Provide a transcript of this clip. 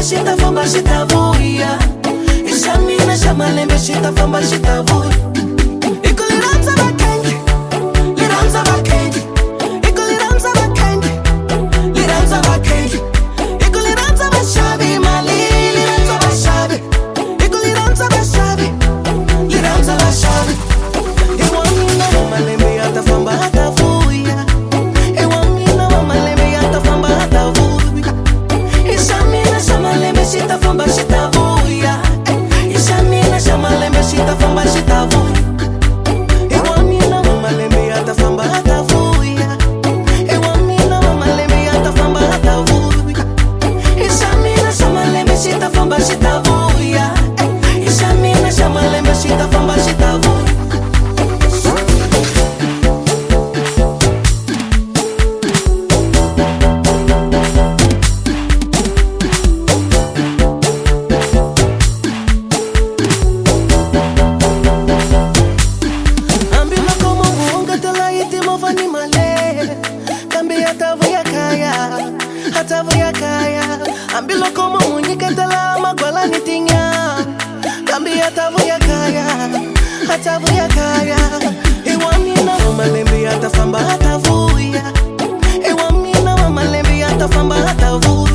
shita famba shita vuya. Ishamina shamalembe shita famba shita vuya. Ikuliranza bakengi, liranza bakengi. Ikuliranza bakengi, liranza bakengi. Ikuliranza bashabi mali, liranza bashabi. Ikuliranza bashabi, liranza bashabi. Iwamina malembe yata famba hata vuya. Iwamina malembe yata famba hata vuya. Ishamina shamalembe shita famba shita vuya. Ishamina shamalembe shita famba shita vuya. Iwamina malembe yata famba hata vuya. Iwamina malembe yata famba hata vuya. Ishamina shamalembe shita famba shita vuya. Ishamina shamalembe shita famba shita vuya. Ambilo como muñeca te la magwala ni tinya. Cambia tavuya kaya, atavuya kaya. Iwamina malembe yata famba hata vuya. Iwamina malembe yata famba hata vuya.